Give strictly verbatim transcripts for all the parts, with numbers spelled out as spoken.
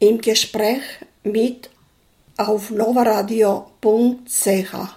im Gespräch mit auf novaradio punkt c h.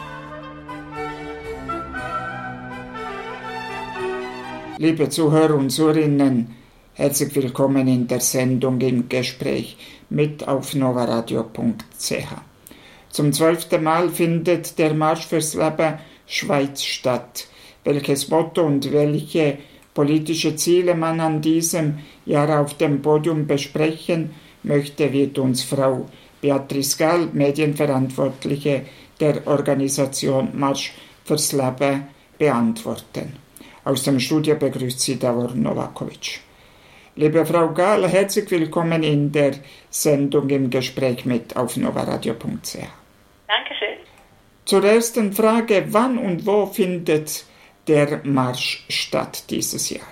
Liebe Zuhörer und Zuhörerinnen, herzlich willkommen in der Sendung im Gespräch mit auf novaradio punkt c h. Zum zwölften Mal findet der Marsch fürs Leben Schweiz statt. Welches Motto und welche politische Ziele man an diesem Jahr auf dem Podium besprechen möchte, wird uns Frau Beatrice Gall, Medienverantwortliche der Organisation Marsch fürs Leben, beantworten. Aus dem Studio begrüßt sie Davor Novakovic. Liebe Frau Gall, herzlich willkommen in der Sendung im Gespräch mit auf novaradio punkt c h. Dankeschön. Zur ersten Frage, wann und wo findet der Marsch statt dieses Jahr?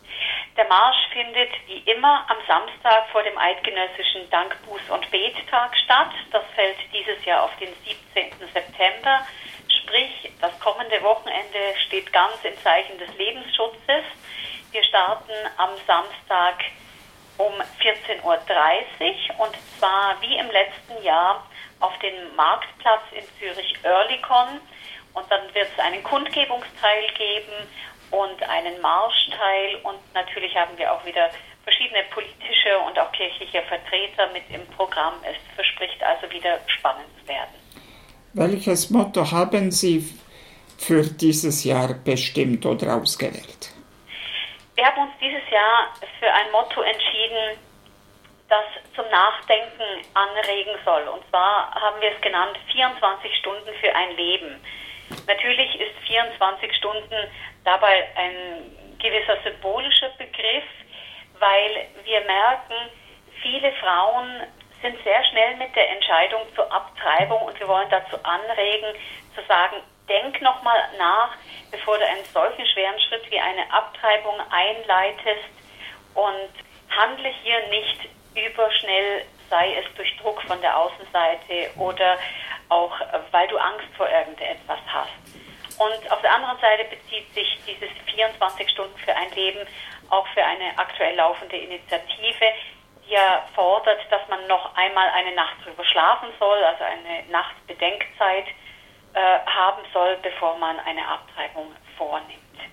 Der Marsch findet wie immer am Samstag vor dem eidgenössischen Dankbuß- und Bettag statt. Das fällt dieses Jahr auf den siebzehnten September. Sprich, das kommende Wochenende steht ganz im Zeichen des Lebensschutzes. Wir starten am Samstag um vierzehn Uhr dreißig und zwar wie im letzten Jahr auf dem Marktplatz in Zürich-Oerlikon. Und dann wird es einen Kundgebungsteil geben und einen Marschteil. Und natürlich haben wir auch wieder verschiedene politische und auch kirchliche Vertreter mit im Programm. Es verspricht also wieder spannend zu werden. Welches Motto haben Sie für dieses Jahr bestimmt oder ausgewählt? Wir haben uns dieses Jahr für ein Motto entschieden, das zum Nachdenken anregen soll. Und zwar haben wir es genannt, vierundzwanzig Stunden für ein Leben. Natürlich ist vierundzwanzig Stunden dabei ein gewisser symbolischer Begriff, weil wir merken, viele Frauen sind sehr schnell mit der Entscheidung zur Abtreibung und wir wollen dazu anregen, zu sagen, denk nochmal nach, bevor du einen solchen schweren Schritt wie eine Abtreibung einleitest und handle hier nicht überschnell, sei es durch Druck von der Außenseite oder auch weil du Angst vor irgendetwas hast. Und auf der anderen Seite bezieht sich dieses vierundzwanzig Stunden für ein Leben auch für eine aktuell laufende Initiative, die ja fordert, dass man noch einmal eine Nacht drüber schlafen soll, also eine Nachtbedenkzeit äh, haben soll, bevor man eine Abtreibung vornimmt.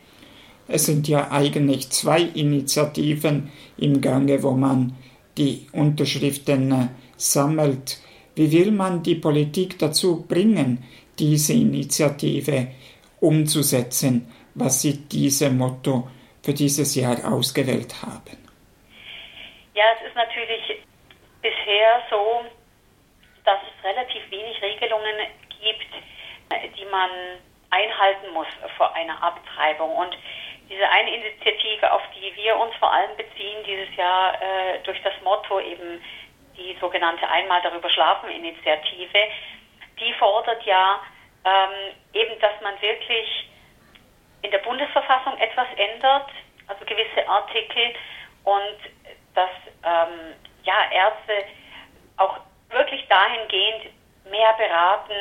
Es sind ja eigentlich zwei Initiativen im Gange, wo man die Unterschriften äh, sammelt. Wie will man die Politik dazu bringen, diese Initiative umzusetzen, was Sie diesem Motto für dieses Jahr ausgewählt haben? Ja, es ist natürlich bisher so, dass es relativ wenig Regelungen gibt, die man einhalten muss vor einer Abtreibung. Und diese eine Initiative, auf die wir uns vor allem beziehen dieses Jahr äh, durch das Motto eben die sogenannte Einmal darüber schlafen Initiative, die fordert ja ähm, eben, dass man wirklich in der Bundesverfassung etwas ändert, also gewisse Artikel, und dass ähm, ja, Ärzte auch wirklich dahingehend mehr beraten,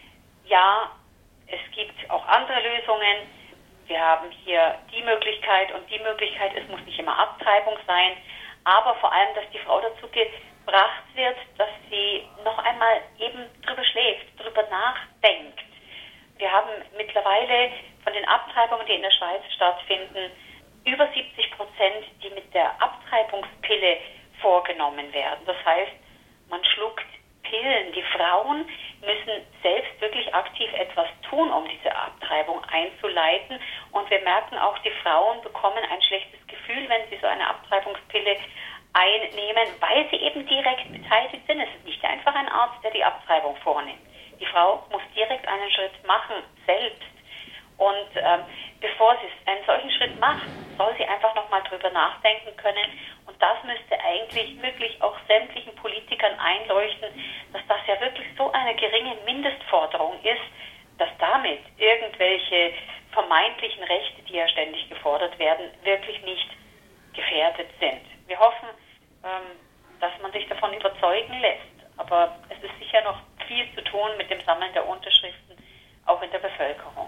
ja, es gibt auch andere Lösungen, wir haben hier die Möglichkeit und die Möglichkeit, es muss nicht immer Abtreibung sein, aber vor allem, dass die Frau dazu gebracht wird, dass sie noch einmal eben drüber schläft, drüber nachdenkt. Wir haben mittlerweile von den Abtreibungen, die in der Schweiz stattfinden, über siebzig Prozent, die mit der Abtreibungspille vorgenommen werden. Das heißt, man schluckt Pillen. Die Frauen müssen selbst wirklich aktiv etwas tun, um diese Abtreibung einzuleiten. Und wir merken auch, die Frauen bekommen ein schlechtes Gefühl, wenn sie so eine Abtreibungspille einnehmen, weil sie eben direkt beteiligt sind. Es ist nicht einfach ein Arzt, der die Abtreibung vornimmt. Die Frau muss direkt einen Schritt machen, selbst. Und ähm, bevor sie einen solchen Schritt macht, soll sie einfach nochmal drüber nachdenken können. Und das müsste eigentlich wirklich auch sämtlichen Politikern einleuchten, dass das ja wirklich so eine geringe Mindestforderung ist, dass damit irgendwelche vermeintlichen Rechte, die ja ständig gefordert werden, wirklich nicht gefährdet sind. Wir hoffen, ähm, dass man sich davon überzeugen lässt. Aber es ist sicher noch viel zu tun mit dem Sammeln der Unterschriften, auch in der Bevölkerung.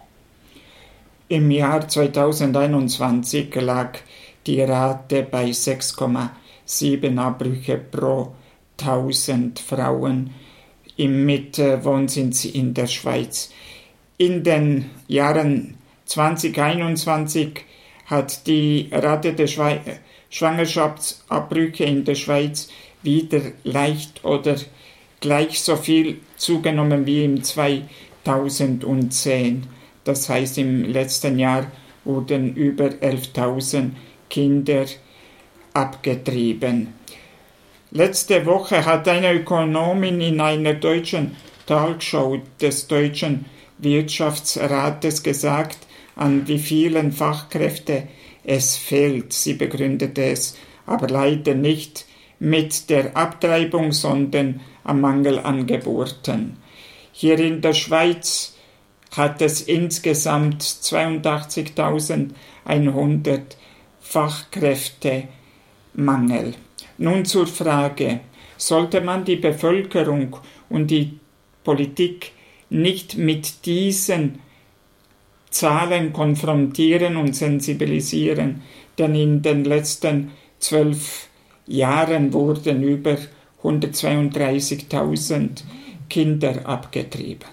Im Jahr zweitausendeinundzwanzig lag die Rate bei sechs Komma sieben Abbrüche pro tausend Frauen im Mitwohnsitz in der Schweiz. In den Jahren zwanzig einundzwanzig hat die Rate der Schwe- Schwangerschaftsabbrüche in der Schweiz wieder leicht oder gleich so viel zugenommen wie im zweitausendzehn. Das heißt, im letzten Jahr wurden über elftausend Kinder abgetrieben. Letzte Woche hat eine Ökonomin in einer deutschen Talkshow des Deutschen Wirtschaftsrates gesagt, an wie vielen Fachkräfte es fehlt. Sie begründete es aber leider nicht mit der Abtreibung, sondern am Mangel an Geburten. Hier in der Schweiz hat es insgesamt zweiundachtzigtausendeinhundert Fachkräftemangel. Nun zur Frage, sollte man die Bevölkerung und die Politik nicht mit diesen Zahlen konfrontieren und sensibilisieren, denn in den letzten zwölf Jahren wurden über hundertzweiunddreißigtausend Kinder abgetrieben.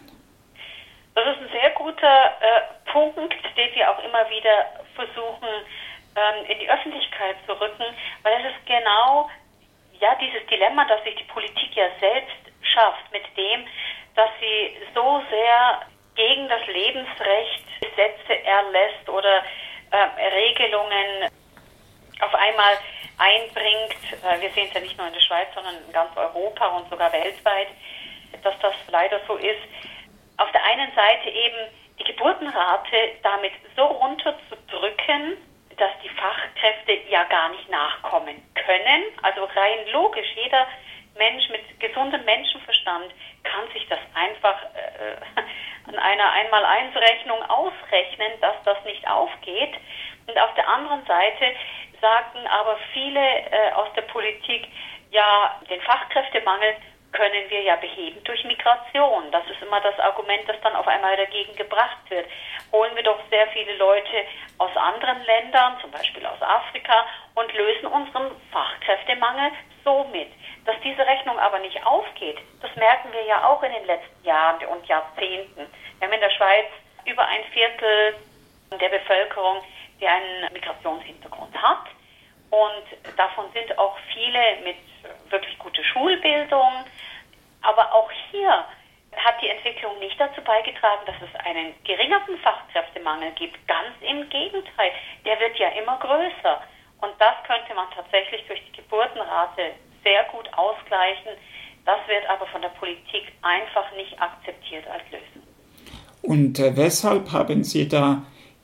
Das ist ein sehr guter äh, Punkt, den wir auch immer wieder versuchen ähm, in die Öffentlichkeit zu rücken, weil es ist genau ja dieses Dilemma, das sich die Politik ja selbst schafft, mit dem, dass sie so sehr gegen das Lebensrecht Gesetze erlässt oder äh, Regelungen auf einmal einbringt. Äh, wir sehen es ja nicht nur in der Schweiz, sondern in ganz Europa und sogar weltweit, dass das leider so ist. Auf der einen Seite eben die Geburtenrate damit so runterzudrücken, dass die Fachkräfte ja gar nicht nachkommen können. Also rein logisch, jeder Mensch mit gesundem Menschenverstand kann sich das einfach äh, an einer Einmal-Eins-Rechnung ausrechnen, dass das nicht aufgeht. Und auf der anderen Seite sagten aber viele äh, aus der Politik, ja, den Fachkräftemangel können wir ja beheben durch Migration. Das ist immer das Argument, das dann auf einmal dagegen gebracht wird. Holen wir doch sehr viele Leute aus anderen Ländern, zum Beispiel aus Afrika, und lösen unseren Fachkräftemangel so mit. Dass diese Rechnung aber nicht aufgeht, das merken wir ja auch in den letzten Jahren und Jahrzehnten. Wir haben in der Schweiz über ein Viertel der Bevölkerung, die einen Migrationshintergrund hat. Und davon sind auch viele mit wirklich guter Schulbildung. Aber auch hier hat die Entwicklung nicht dazu beigetragen, dass es einen geringeren Fachkräftemangel gibt. Ganz im Gegenteil, der wird ja immer größer. Und das könnte man tatsächlich durch die Geburtenrate sehr gut ausgleichen. Das wird aber von der Politik einfach nicht akzeptiert als Lösung. Und äh, weshalb haben Sie da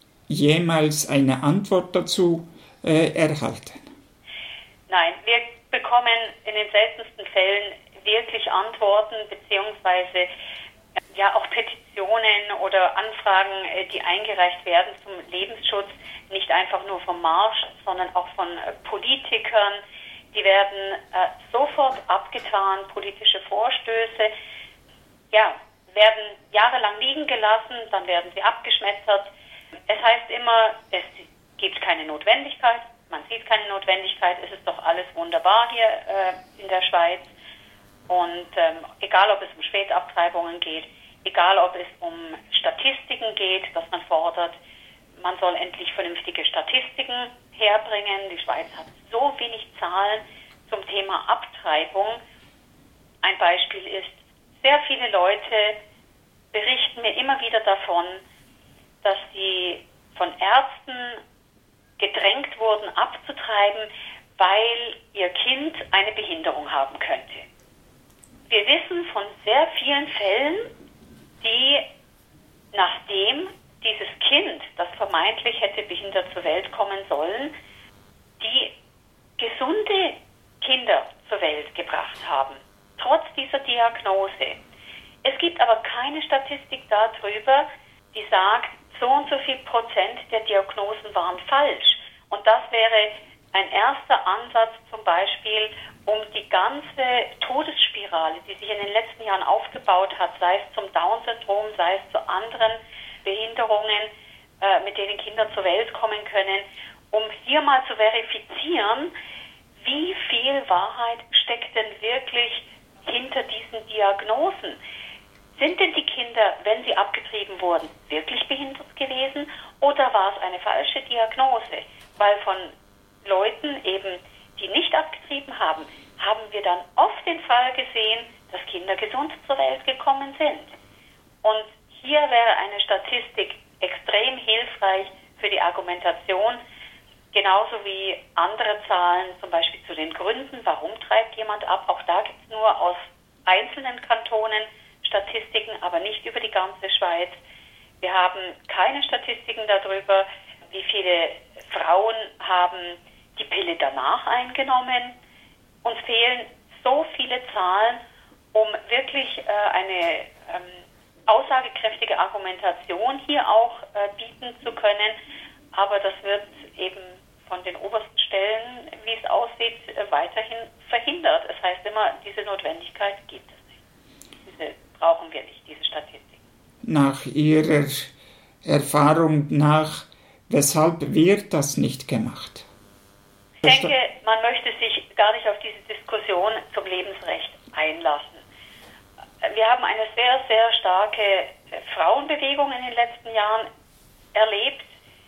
jemals eine Antwort dazu äh, erhalten? Nein, wir bekommen in den seltensten Fällen wirklich Antworten beziehungsweise äh, ja auch Petitionen oder Anfragen, äh, die eingereicht werden zum Lebensschutz, nicht einfach nur vom Marsch, sondern auch von äh, Politikern. Die werden äh, sofort abgetan, politische Vorstöße, ja, werden jahrelang liegen gelassen, dann werden sie abgeschmettert. Es heißt immer, es gibt keine Notwendigkeit, man sieht keine Notwendigkeit, es ist doch alles wunderbar hier äh, in der Schweiz. Und ähm, egal, ob es um Spätabtreibungen geht, egal, ob es um Statistiken geht, dass man fordert, man soll endlich vernünftige Statistiken herbringen. Die Schweiz hat so wenig Zahlen zum Thema Abtreibung. Ein Beispiel ist, sehr viele Leute berichten mir immer wieder davon, dass sie von Ärzten gedrängt wurden, abzutreiben, weil ihr Kind eine Behinderung haben könnte. Wir wissen von sehr vielen Fällen, die nachdem dieses Kind, das vermeintlich hätte behindert zur Welt kommen sollen, die gesunde Kinder zur Welt gebracht haben, trotz dieser Diagnose. Es gibt aber keine Statistik darüber, die sagt, so und so viel Prozent der Diagnosen waren falsch. Und das wäre ein erster Ansatz zum Beispiel, um die ganze Todesspirale, die sich in den letzten Jahren aufgebaut hat, sei es zum Down-Syndrom, sei es zu anderen Behinderungen, äh, mit denen Kinder zur Welt kommen können, um hier mal zu verifizieren, wie viel Wahrheit steckt denn wirklich hinter diesen Diagnosen? Sind denn die Kinder, wenn sie abgetrieben wurden, wirklich behindert gewesen oder war es eine falsche Diagnose? Weil von Leuten eben, die nicht abgetrieben haben, haben wir dann oft den Fall gesehen, dass Kinder gesund zur Welt gekommen sind. Und hier wäre eine Statistik extrem hilfreich für die Argumentation, genauso wie andere Zahlen, zum Beispiel zu den Gründen, warum treibt jemand ab. Auch da gibt es nur aus einzelnen Kantonen Statistiken, aber nicht über die ganze Schweiz. Wir haben keine Statistiken darüber, wie viele Frauen haben die Pille danach eingenommen. Uns fehlen so viele Zahlen, um wirklich äh, eine ähm, aussagekräftige Argumentation hier auch äh, bieten zu können. Aber das wird eben von den obersten Stellen, wie es aussieht, äh, weiterhin verhindert. Es heißt immer, diese Notwendigkeit gibt es nicht. Diese brauchen wir nicht, diese Statistik. Nach Ihrer Erfahrung nach, weshalb wird das nicht gemacht? Ich denke, man möchte sich gar nicht auf diese Diskussion zum Lebensrecht einlassen. Wir haben eine sehr, sehr starke Frauenbewegung in den letzten Jahren erlebt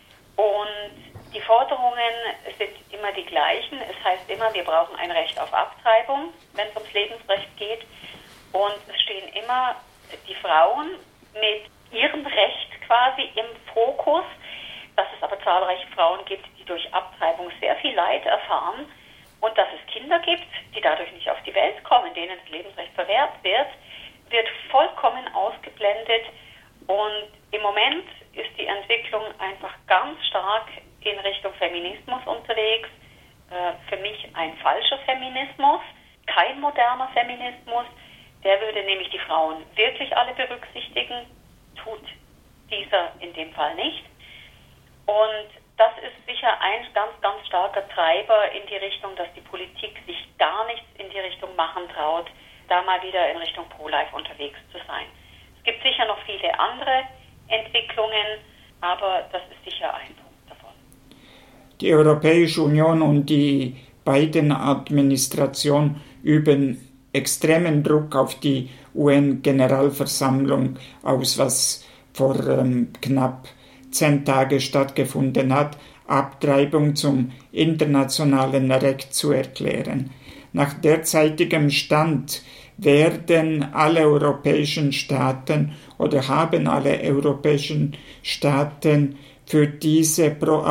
und die Forderungen sind immer die gleichen. Es heißt immer, wir brauchen ein Recht auf Abtreibung, wenn es ums Lebensrecht geht. Und es stehen immer die Frauen mit ihrem Recht quasi im Fokus, dass es aber zahlreiche Frauen gibt, die durch Abtreibung sehr viel Leid erfahren und dass es Kinder gibt, die dadurch nicht auf die Welt kommen, denen das Lebensrecht verwehrt wird, wird vollkommen ausgeblendet. Und im Moment ist die Entwicklung einfach ganz stark in Richtung Feminismus unterwegs. Äh, für mich ein falscher Feminismus, kein moderner Feminismus. Der würde nämlich die Frauen wirklich alle berücksichtigen, tut dieser in dem Fall nicht. Und das ist sicher ein ganz, ganz starker Treiber in die Richtung, dass die Politik sich gar nichts in die Richtung machen traut, da mal wieder in Richtung Pro-Life unterwegs zu sein. Es gibt sicher noch viele andere Entwicklungen, aber das ist sicher ein Punkt davon. Die Europäische Union und die Biden-Administration üben extremen Druck auf die U N-Generalversammlung aus, was vor ähm, knapp zehn Tagen stattgefunden hat, Abtreibung zum internationalen Recht zu erklären. Nach derzeitigem Stand werden alle europäischen Staaten oder haben alle europäischen Staaten für diese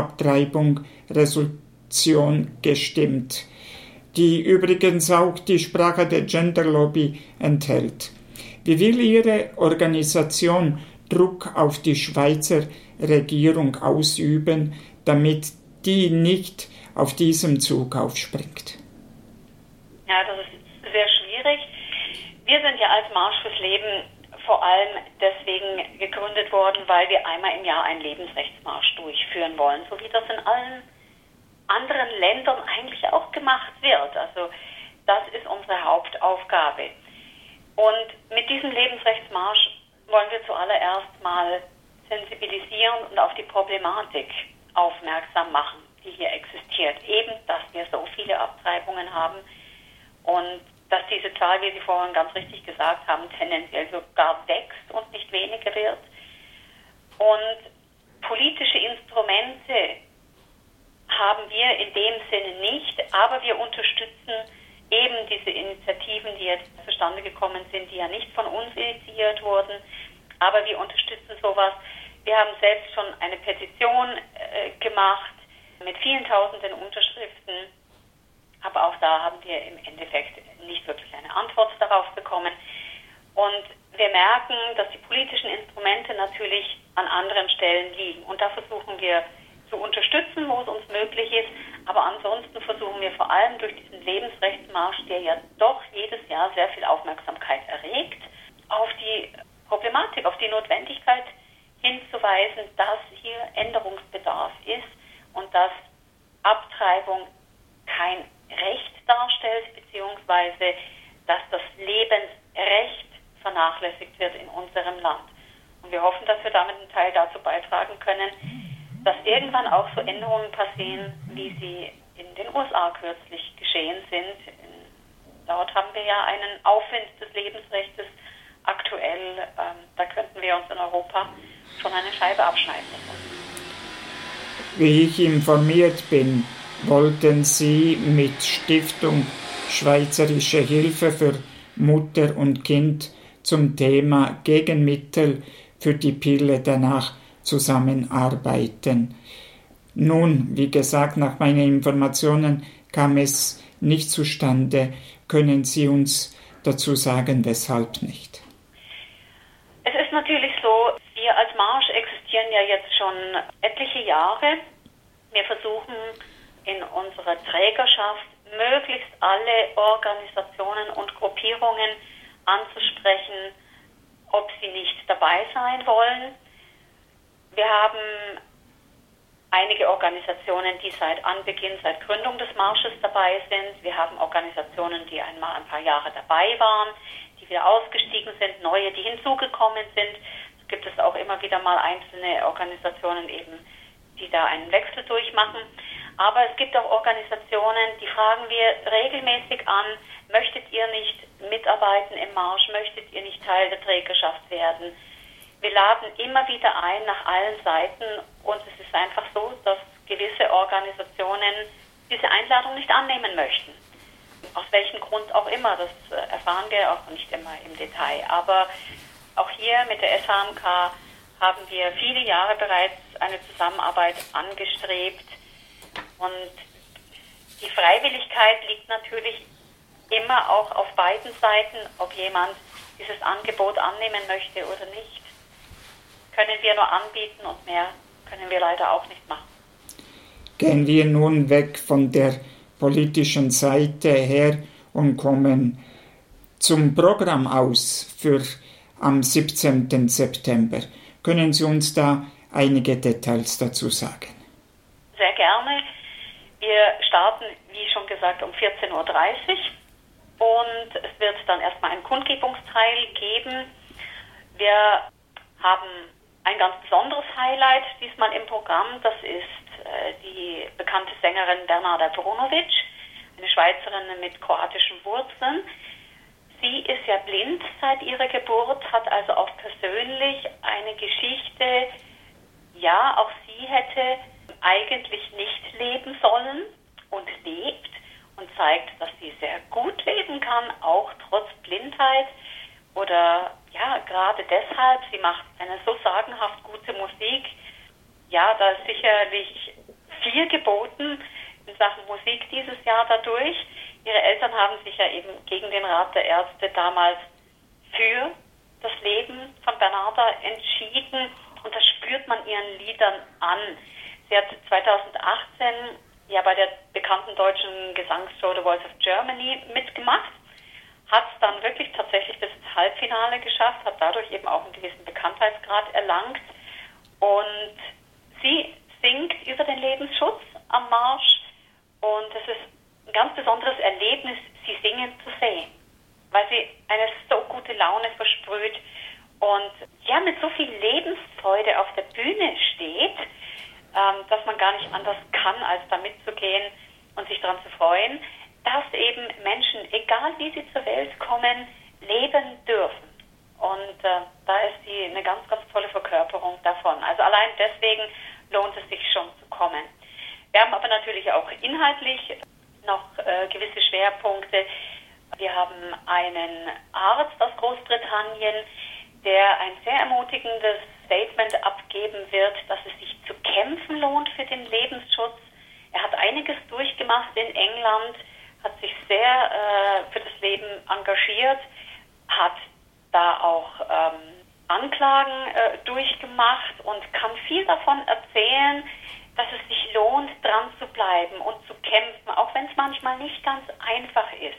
Pro-Abtreibung-Resolution gestimmt, die übrigens auch die Sprache der Gender Lobby enthält. Wie will Ihre Organisation Druck auf die Schweizer Regierung ausüben, damit die nicht auf diesem Zug aufspringt? Ja, das ist sehr schwierig. Wir sind ja als Marsch fürs Leben vor allem deswegen gegründet worden, weil wir einmal im Jahr einen Lebensrechtsmarsch durchführen wollen, so wie das in allen anderen Ländern eigentlich auch gemacht wird. Also das ist unsere Hauptaufgabe. Und mit diesem Lebensrechtsmarsch wollen wir zuallererst mal sensibilisieren und auf die Problematik aufmerksam machen, die hier existiert. Eben, dass wir so viele Abtreibungen haben und dass diese Zahl, wie Sie vorhin ganz richtig gesagt haben, tendenziell sogar wächst und nicht weniger wird. Und politische Instrumente haben wir in dem Sinne nicht, aber wir unterstützen eben diese Initiativen, die jetzt zustande gekommen sind, die ja nicht von uns initiiert wurden, aber wir unterstützen sowas. Wir haben selbst schon eine Petition äh, gemacht mit vielen tausenden Unterschriften, aber auch da haben wir im Endeffekt nicht wirklich eine Antwort darauf bekommen. Und wir merken, dass die politischen Instrumente natürlich an anderen Stellen liegen. Und da versuchen wir zu unterstützen, wo es uns möglich ist. Aber ansonsten versuchen wir vor allem durch diesen Lebensrechtsmarsch, der ja doch jedes Jahr sehr viel Aufmerksamkeit erregt, auf die Problematik, auf die Notwendigkeit hinzuweisen, dass hier Änderungsbedarf ist und dass Abtreibung kein Recht darstellt, beziehungsweise dass das Lebensrecht vernachlässigt wird in unserem Land. Und wir hoffen, dass wir damit einen Teil dazu beitragen können, dass irgendwann auch so Änderungen passieren, wie sie in den U S A kürzlich geschehen sind. Dort haben wir ja einen Aufwind des Lebensrechts aktuell. Ähm, da könnten wir uns in Europa schon eine Scheibe abschneiden davon. Wie ich informiert bin, wollten Sie mit Stiftung Schweizerische Hilfe für Mutter und Kind zum Thema Gegenmittel für die Pille danach zusammenarbeiten. Nun, wie gesagt, nach meinen Informationen kam es nicht zustande. Können Sie uns dazu sagen, weshalb nicht? Es ist natürlich so, wir als Marsch existieren ja jetzt schon etliche Jahre. Wir versuchen in unserer Trägerschaft möglichst alle Organisationen und Gruppierungen anzusprechen, ob sie nicht dabei sein wollen. Wir haben einige Organisationen, die seit Anbeginn, seit Gründung des Marsches dabei sind. Wir haben Organisationen, die einmal ein paar Jahre dabei waren, die wieder ausgestiegen sind, neue, die hinzugekommen sind. Es gibt es auch immer wieder mal einzelne Organisationen eben, die da einen Wechsel durchmachen. Aber es gibt auch Organisationen, die fragen wir regelmäßig an, möchtet ihr nicht mitarbeiten im Marsch, möchtet ihr nicht Teil der Trägerschaft werden? Wir laden immer wieder ein nach allen Seiten und es ist einfach so, dass gewisse Organisationen diese Einladung nicht annehmen möchten. Aus welchem Grund auch immer, das erfahren wir auch nicht immer im Detail. Aber auch hier mit der S H M K haben wir viele Jahre bereits eine Zusammenarbeit angestrebt. Und die Freiwilligkeit liegt natürlich immer auch auf beiden Seiten, ob jemand dieses Angebot annehmen möchte oder nicht. Können wir nur anbieten und mehr können wir leider auch nicht machen. Gehen wir nun weg von der politischen Seite her und kommen zum Programm aus für am siebzehnten September. Können Sie uns da einige Details dazu sagen? Sehr gerne. Wir starten, wie schon gesagt, um vierzehn Uhr dreißig und es wird dann erstmal einen Kundgebungsteil geben. Wir haben ein ganz besonderes Highlight diesmal im Programm. Das ist äh, die bekannte Sängerin Bernarda Brunovic, eine Schweizerin mit kroatischen Wurzeln. Sie ist ja blind seit ihrer Geburt, hat also auch persönlich eine Geschichte. Ja, auch sie hätte eigentlich nicht leben sollen und lebt und zeigt, dass sie sehr gut leben kann, auch trotz Blindheit. Oder ja, gerade deshalb, sie macht eine so sagenhaft gute Musik. Ja, da ist sicherlich viel geboten in Sachen Musik dieses Jahr dadurch. Ihre Eltern haben sich ja eben gegen den Rat der Ärzte damals für das Leben von Bernarda entschieden und das spürt man ihren Liedern an. Sie hat zweitausendachtzehn ja bei der bekannten deutschen Gesangsshow The Voice of Germany mitgemacht, hat es dann wirklich tatsächlich bis ins Halbfinale geschafft, hat dadurch eben auch einen gewissen Bekanntheitsgrad erlangt und sie singt über den Lebensschutz am Marsch und es ist ein ganz besonderes Erlebnis, sie singen zu sehen, weil sie eine so gute Laune versprüht und ja mit so viel Lebensfreude auf der Bühne steht, ähm, dass man gar nicht anders kann, als da mitzugehen und sich daran zu freuen, dass eben Menschen, egal wie sie zur Welt kommen, leben dürfen. Und äh, da ist sie eine ganz, ganz tolle Verkörperung davon. Also allein deswegen lohnt es sich schon zu kommen. Wir haben aber natürlich auch inhaltlich noch äh, gewisse Schwerpunkte. Wir haben einen Arzt aus Großbritannien, der ein sehr ermutigendes Statement abgeben wird, dass es sich zu kämpfen lohnt für den Lebensschutz. Er hat einiges durchgemacht in England, hat sich sehr äh, für das Leben engagiert, hat da auch ähm, Anklagen äh, durchgemacht und kann viel davon erzählen, dass es sich lohnt, dran zu bleiben und zu kämpfen, auch wenn es manchmal nicht ganz einfach ist.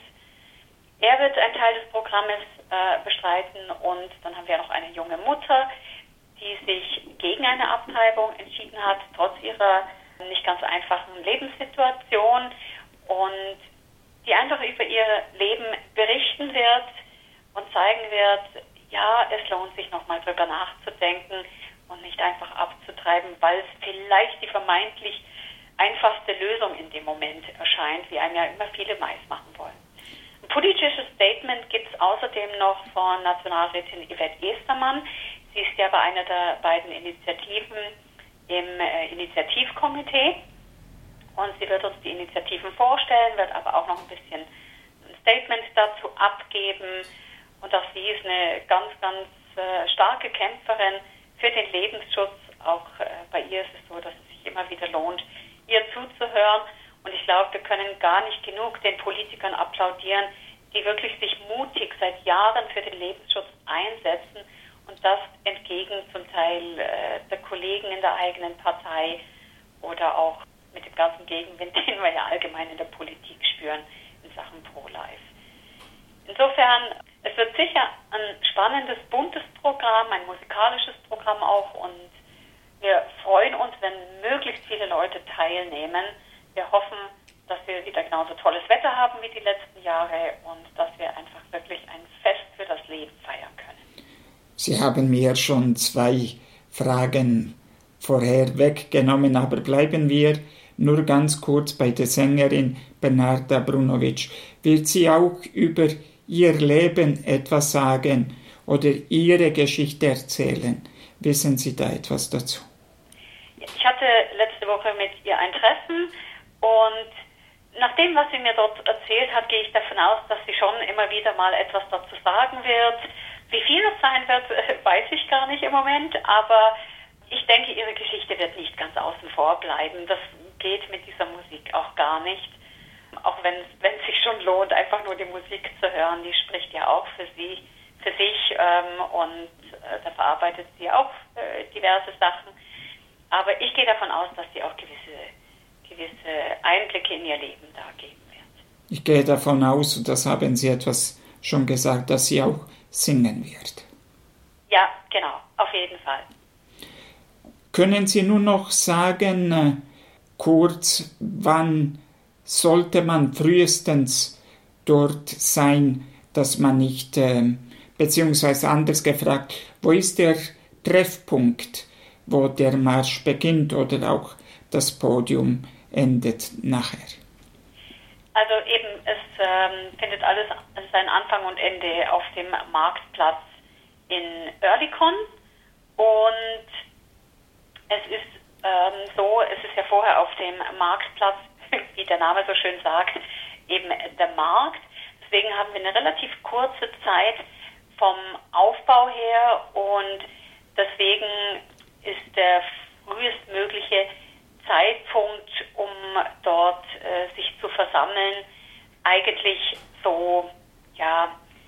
Er wird einen Teil des Programmes äh, bestreiten und dann haben wir noch eine junge Mutter, die sich gegen eine Abtreibung entschieden hat, trotz ihrer nicht ganz einfachen Lebenssituation und die einfach über ihr Leben berichten wird und zeigen wird, ja, es lohnt sich nochmal drüber nachzudenken und nicht einfach abzutreiben, weil es vielleicht die vermeintlich einfachste Lösung in dem Moment erscheint, wie einem ja immer viele Mais machen wollen. Ein politisches Statement gibt es außerdem noch von Nationalrätin Yvette Estermann. Sie ist ja bei einer der beiden Initiativen im äh, Initiativkomitee und sie wird uns die Initiativen vorstellen, wird aber auch noch ein bisschen ein Statement dazu abgeben. Und auch sie ist eine ganz, ganz äh, starke Kämpferin für den Lebensschutz. Auch äh, bei ihr ist es so, dass es sich immer wieder lohnt, ihr zuzuhören. Und ich glaube, wir können gar nicht genug den Politikern applaudieren, die wirklich sich mutig seit Jahren für den Lebensschutz einsetzen und das entgegen zum Teil äh, der Kollegen in der eigenen Partei oder auch mit dem ganzen Gegenwind, den wir ja allgemein in der Politik spüren in Sachen Pro-Life. Insofern, es wird sicher ein spannendes, buntes Programm, ein musikalisches Programm auch und wir freuen uns, wenn möglichst viele Leute teilnehmen. Wir hoffen, dass wir wieder genauso tolles Wetter haben wie die letzten Jahre und dass wir einfach wirklich ein Fest für das Leben feiern können. Sie haben mir schon zwei Fragen vorher weggenommen, aber bleiben wir nur ganz kurz bei der Sängerin Bernarda Brunovic. Wird sie auch über ihr Leben etwas sagen oder ihre Geschichte erzählen? Wissen Sie da etwas dazu? Ich hatte letzte Woche mit ihr ein Treffen und nach dem, was sie mir dort erzählt hat, gehe ich davon aus, dass sie schon immer wieder mal etwas dazu sagen wird. Wie viel das sein wird, weiß ich gar nicht im Moment, aber ich denke, ihre Geschichte wird nicht ganz außen vor bleiben. Das geht mit dieser Musik auch gar nicht. Auch wenn es sich schon lohnt, einfach nur die Musik zu hören, die spricht ja auch für sie, für sich ähm, und äh, da verarbeitet sie auch äh, diverse Sachen. Aber ich gehe davon aus, dass sie auch gewisse, gewisse Einblicke in ihr Leben da geben wird. Ich gehe davon aus, und das haben Sie etwas schon gesagt, dass sie auch singen wird. Ja, genau, auf jeden Fall. Können Sie nur noch sagen, äh, kurz, wann sollte man frühestens dort sein, dass man nicht, äh, beziehungsweise anders gefragt, wo ist der Treffpunkt, wo der Marsch beginnt oder auch das Podium endet nachher? Also eben, es ähm, findet alles seinen Anfang und Ende auf dem Marktplatz in Oerlikon und es ist ähm, so, es ist ja vorher auf dem Marktplatz, wie der Name so schön sagt, eben der Markt. Deswegen haben wir eine relativ kurze Zeit vom Aufbau her und deswegen ist der frühestmögliche Zeitpunkt, um dort äh, sich zu versammeln, eigentlich so, ja,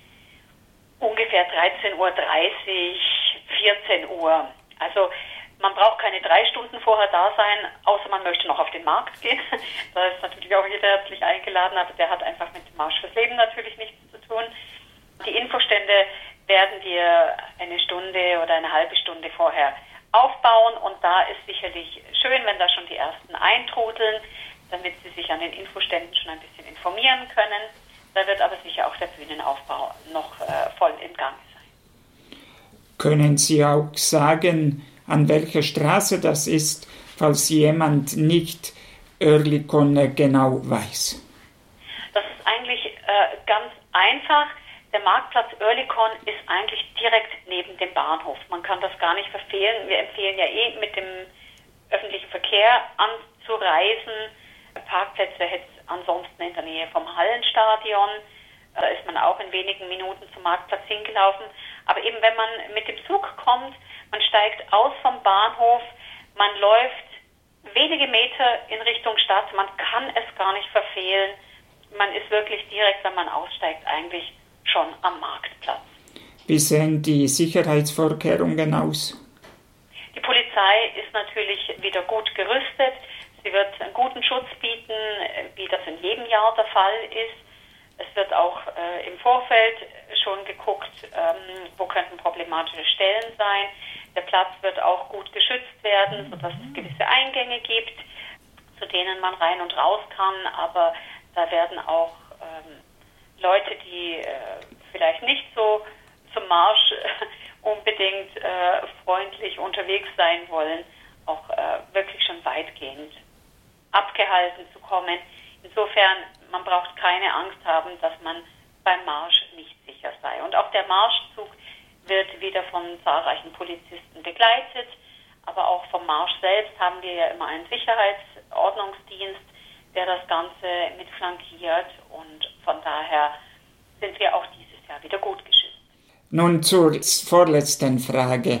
ungefähr dreizehn Uhr dreißig, vierzehn Uhr. Also man braucht keine drei Stunden vorher da sein, außer man möchte noch auf den Markt gehen. Da ist natürlich auch jeder herzlich eingeladen, aber der hat einfach mit dem Marsch fürs Leben natürlich nichts zu tun. Die Infostände werden wir eine Stunde oder eine halbe Stunde vorher aufbauen und da ist sicherlich schön, wenn da schon die ersten eintrudeln, damit sie sich an den Infoständen schon ein bisschen informieren können. Da wird aber sicher auch der Bühnenaufbau noch äh, voll im Gange sein. Können Sie auch sagen, an welcher Straße das ist, falls jemand nicht Oerlikon genau weiß? Das ist eigentlich äh, ganz einfach. Der Marktplatz Oerlikon ist eigentlich direkt neben dem Bahnhof. Man kann das gar nicht verfehlen. Wir empfehlen ja eh, mit dem öffentlichen Verkehr anzureisen. Parkplätze hätte es ansonsten in der Nähe vom Hallenstadion. Da ist man auch in wenigen Minuten zum Marktplatz hingelaufen. Aber eben wenn man mit dem Zug kommt, man steigt aus vom Bahnhof, man läuft wenige Meter in Richtung Stadt, man kann es gar nicht verfehlen. Man ist wirklich direkt, wenn man aussteigt, eigentlich schon am Marktplatz. Wie sehen die Sicherheitsvorkehrungen aus? Die Polizei ist natürlich wieder gut gerüstet. Sie wird einen guten Schutz bieten, wie das in jedem Jahr der Fall ist. Es wird auch äh, im Vorfeld schon geguckt, ähm, wo könnten problematische Stellen sein. Der Platz wird auch gut geschützt werden, sodass es gewisse Eingänge gibt, zu denen man rein und raus kann. Aber da werden auch ähm, Leute, die äh, vielleicht nicht so zum Marsch äh, unbedingt äh, freundlich unterwegs sein wollen, auch äh, wirklich schon weitgehend abgehalten zu kommen. Insofern, man braucht keine Angst haben, dass man beim Marsch nicht sicher sei. Und auch der Marschzug wird wieder von zahlreichen Polizisten begleitet, aber auch vom Marsch selbst haben wir ja immer einen Sicherheitsordnungsdienst, der das Ganze mit flankiert, und von daher sind wir auch dieses Jahr wieder gut geschützt. Nun zur vorletzten Frage.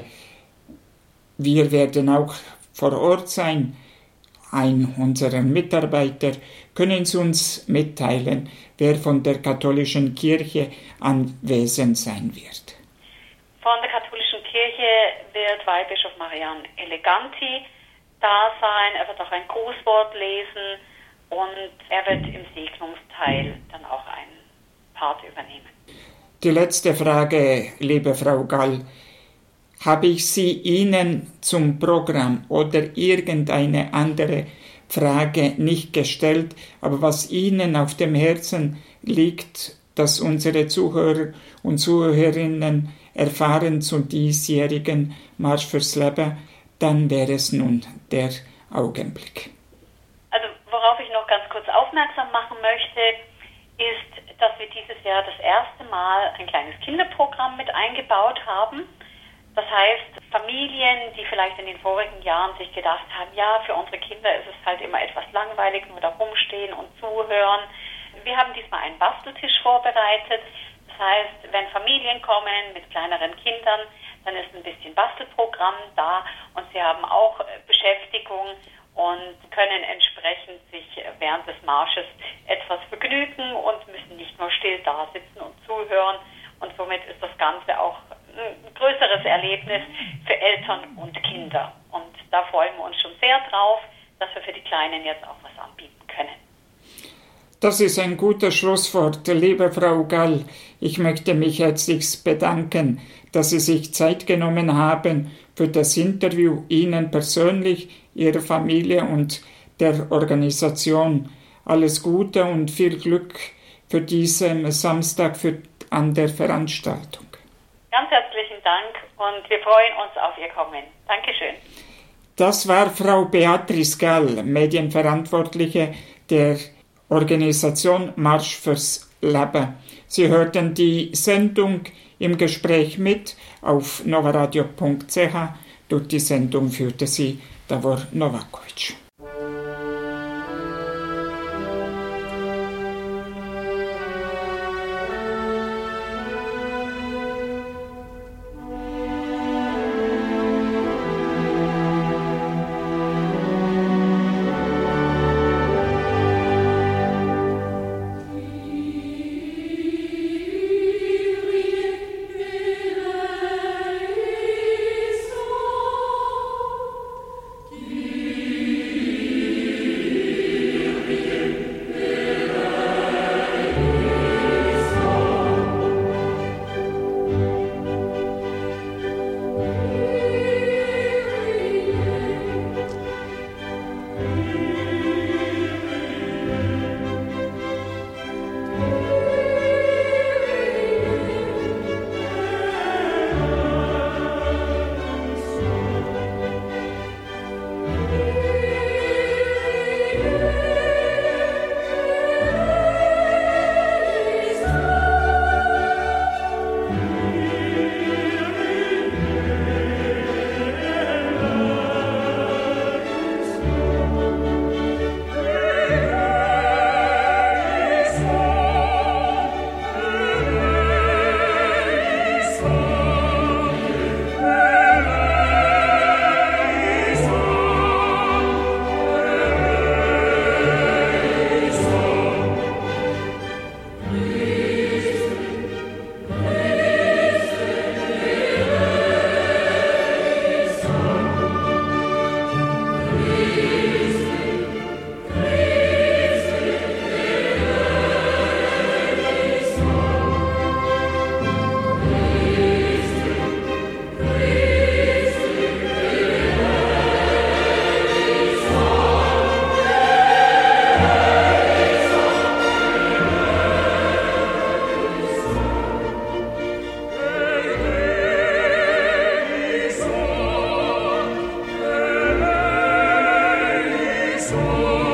Wir werden auch vor Ort sein. Ein unserer Mitarbeiter. Können Sie uns mitteilen, wer von der katholischen Kirche anwesend sein wird? Von der katholischen Kirche wird Weihbischof Marian Eleganti da sein. Er wird auch ein Grußwort lesen und er wird im Segnungsteil dann auch einen Part übernehmen. Die letzte Frage, liebe Frau Gall. Habe ich Sie Ihnen zum Programm oder irgendeine andere Frage nicht gestellt, aber was Ihnen auf dem Herzen liegt, dass unsere Zuhörer und Zuhörerinnen erfahren zu diesjährigen Marsch fürs Leben, dann wäre es nun der Augenblick. Also worauf ich noch ganz kurz aufmerksam machen möchte, ist, dass wir dieses Jahr das erste Mal ein kleines Kinderprogramm mit eingebaut haben. Das heißt, Familien, die vielleicht in den vorigen Jahren sich gedacht haben, ja, für unsere Kinder ist es halt immer etwas langweilig, nur da rumstehen und zuhören. Wir haben diesmal einen Basteltisch vorbereitet. Das heißt, wenn Familien kommen mit kleineren Kindern, dann ist ein bisschen Bastelprogramm da und sie haben auch Beschäftigung und können entsprechend sich während des Marsches etwas vergnügen und müssen nicht nur still da sitzen und zuhören. Und somit ist das Ganze auch ein größeres Erlebnis für Eltern und Kinder. Und da freuen wir uns schon sehr drauf, dass wir für die Kleinen jetzt auch was anbieten können. Das ist ein guter Schlusswort, liebe Frau Gall. Ich möchte mich herzlichst bedanken, dass Sie sich Zeit genommen haben für das Interview. Ihnen persönlich, Ihrer Familie und der Organisation alles Gute und viel Glück für diesen Samstag für, an der Veranstaltung. Ganz herzlichen Dank und wir freuen uns auf Ihr Kommen. Dankeschön. Das war Frau Beatrice Gall, Medienverantwortliche der Organisation Marsch fürs Leben. Sie hörten die Sendung im Gespräch mit auf novaradio punkt c h. Durch die Sendung führte sie Davor Novakovic. Oh